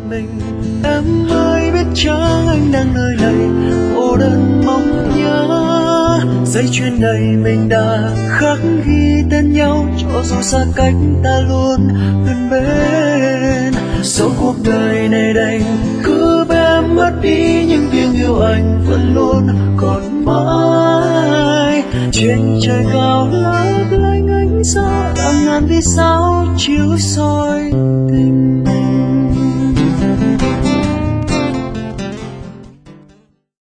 mình. Em ơi biết chăng anh đang nơi này cô đơn mong nhớ. Dây chuyền này mình đã khắc ghi tên nhau, cho dù xa cách ta luôn gần bên. Dẫu cuộc đời này đành cứ bé mất đi, nhưng tiếng yêu anh vẫn luôn còn mãi. Trên trời cao lấp lánh ánh sao, hàng ngàn vì sao chiếu soi tình